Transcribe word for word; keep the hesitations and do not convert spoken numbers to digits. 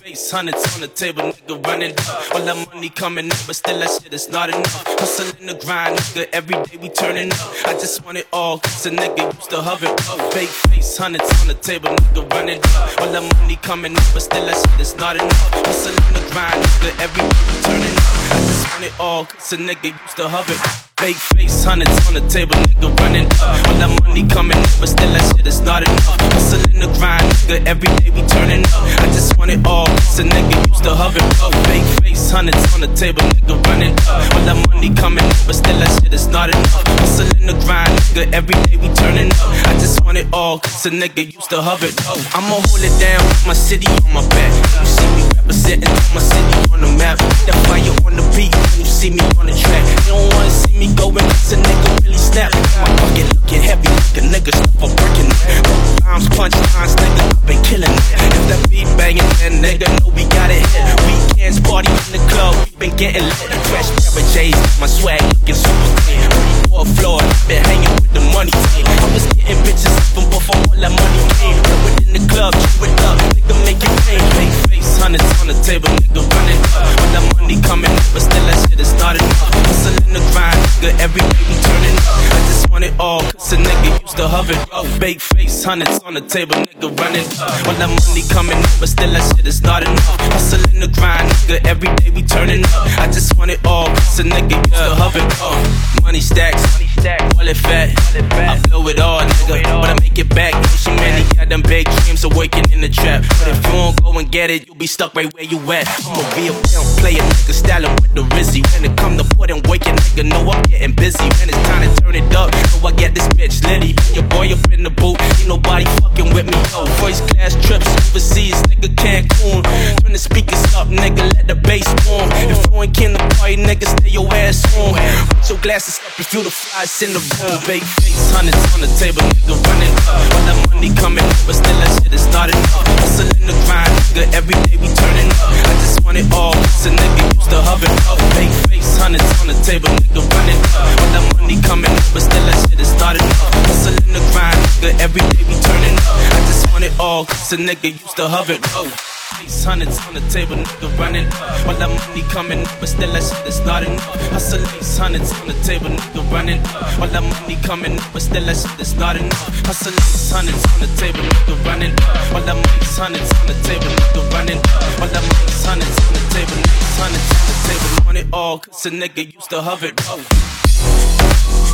face, hundreds on the table, nigga running up. All that money coming up, but still that shit is not enough. Hustling the grind, nigga, every day we turning up. I just want it all, cause a nigga used to hover up. Fake face, hundreds on the table, nigga running up. All that money coming up, but still that shit is not enough. Hustling the grind, nigga, every day we turning up. I just want it all, cause a nigga used to hover up. Fake face, hundreds on the table, nigga running up. All that money coming up, but still that shit is not enough. Hustling the grind, nigga, every day we turning up. I just want it all, cause a nigga used to hover up. Fake face, hundreds on the table, nigga running up. All that money coming up, but still that shit is not enough. Hustling the grind, nigga, every day we turning up. I just want it all, cause a nigga used to hover up. I'ma hold it down with my city on my back. You see me representing my city on the map. That fire on the beat when you see me on the track. You don't wanna see me going, cause a nigga really snap. My pocket looking heavy, like a nigga stuff a breaking it. Rhymes, punch lines, nigga, I've been killing it. If that beat banging, then nigga know we got it hit. Weekends party in the club, we been getting lit. Fresh pair of J's, my swag looking super clean. Fourth floor, been hanging with the money team. I was getting bitches from before all that money came. But within the club, chew it up, nigga make it rain. Fake face, hundreds on the table, nigga running up. All that money coming up, but still that shit is not enough. Hustling the grind, nigga, every day we turning up. I just want it all, cause a nigga used to hover up. Fake face, hundreds on the table, nigga running up. All that money coming up, but still that shit is not enough. Hustling the grind, nigga, every day we turning up. I just want it all, cause a nigga used to hover up. Money stacks, money stacks, wallet fat. I blow it all, nigga, but I make it back. So many got them big dreams of waking in the trap. But if you don't go and get it, you'll be stuck right where you at. I'm a real pimp player, nigga, styling with the Rizzy. When it come to putting work in, nigga, know I'm getting busy. When it's time to turn it up, know I get this bitch litty. Your boy up in the booth, ain't nobody fucking with me. Yo, first class trips overseas, nigga, Cancun. Turn the speakers up, nigga, let the bass boom. If you ain't kin the party, nigga, stay your ass home. Put your glasses up if you the flies in the room. Fake face, hundreds on the table, nigga, running up. All that money coming up, but still that shit is not enough. Hustling the grind, nigga, every day we turning up. I just want it all, cause a nigga used to hover up. Fake face, hundreds on the table, nigga, running up. All that money coming up, but still that shit is not enough. Hustling the grind, nigga, every day we turning up. I just want it all, cause a nigga used to hover up. Face, hundreds on the table, nigga, running up. All that money coming up, but still that shit is not enough. Hustling, hundreds on the table, nigga, running up. All that money coming up, but still that shit is not enough. Hustling, hundreds on the table, nigga, running up. All that money, hundreds on the table, nigga, running up. All that money, hundreds on the table, nigga, hundreds on the table. Want it all, cause a nigga used to hover up.